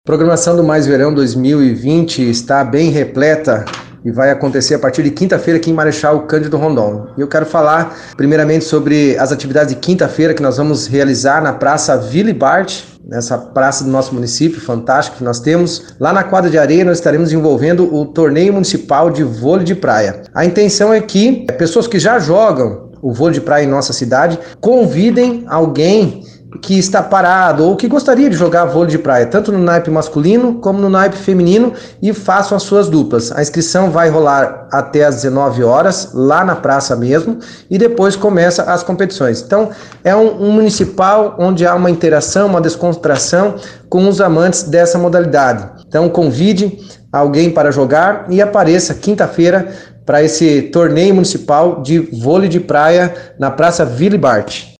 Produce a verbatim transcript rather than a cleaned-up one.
A programação do Mais Verão dois mil e vinte está bem repleta e vai acontecer a partir de quinta-feira aqui em Marechal Cândido Rondon. E eu quero falar primeiramente sobre as atividades de quinta-feira que nós vamos realizar na Praça Willy Bart, nessa praça do nosso município fantástica que nós temos. Lá na quadra de areia nós estaremos envolvendo o torneio municipal de vôlei de praia. A intenção é que pessoas que já jogam o vôlei de praia em nossa cidade convidem alguém que está parado ou que gostaria de jogar vôlei de praia, tanto no naipe masculino como no naipe feminino, e façam as suas duplas. A inscrição vai rolar até às dezenove horas, lá na praça mesmo, e depois começa as competições. Então, é um, um municipal onde há uma interação, uma descontração com os amantes dessa modalidade. Então, convide alguém para jogar e apareça quinta-feira para esse torneio municipal de vôlei de praia na Praça Willy Bart.